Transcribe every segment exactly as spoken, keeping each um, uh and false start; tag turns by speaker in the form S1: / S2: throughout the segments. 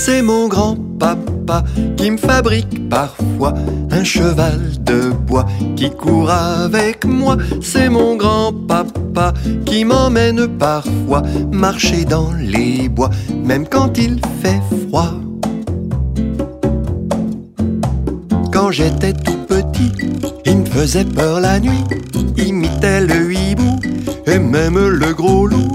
S1: C'est mon grand-papa qui me fabrique parfois un cheval de bois qui court avec moi. C'est mon grand-papa qui m'emmène parfois marcher dans les bois, même quand il fait froid. Quand j'étais tout petit, il me faisait peur la nuit, imitait le hibou et même le gros loup.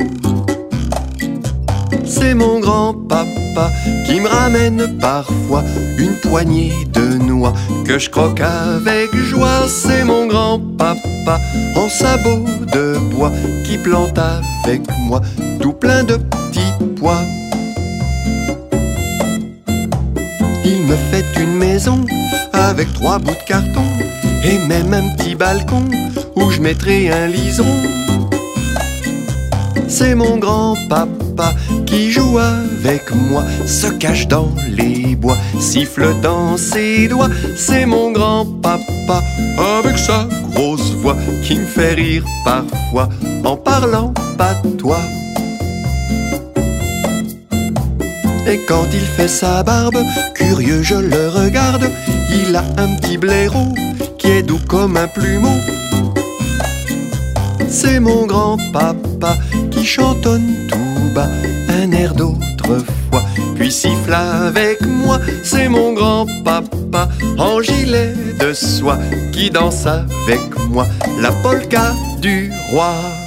S1: C'est mon grand-papa qui me ramène parfois une poignée de noix que je croque avec joie. C'est mon grand-papa en sabots de bois qui plante avec moi tout plein de petits pois. Il me fait une maison avec trois bouts de carton et même un petit balcon où je mettrai un liseron. C'est mon grand-papa qui joue avec moi, se cache dans les bois, siffle dans ses doigts. C'est mon grand-papa avec sa grosse voix qui me fait rire parfois en parlant patois. Et quand il fait sa barbe, curieux je le regarde, il a un petit blaireau qui est doux comme un plumeau. C'est mon grand-papa qui chantonne tout bas un air d'autrefois, puis siffle avec moi. C'est mon grand-papa en gilet de soie qui danse avec moi la polka du roi.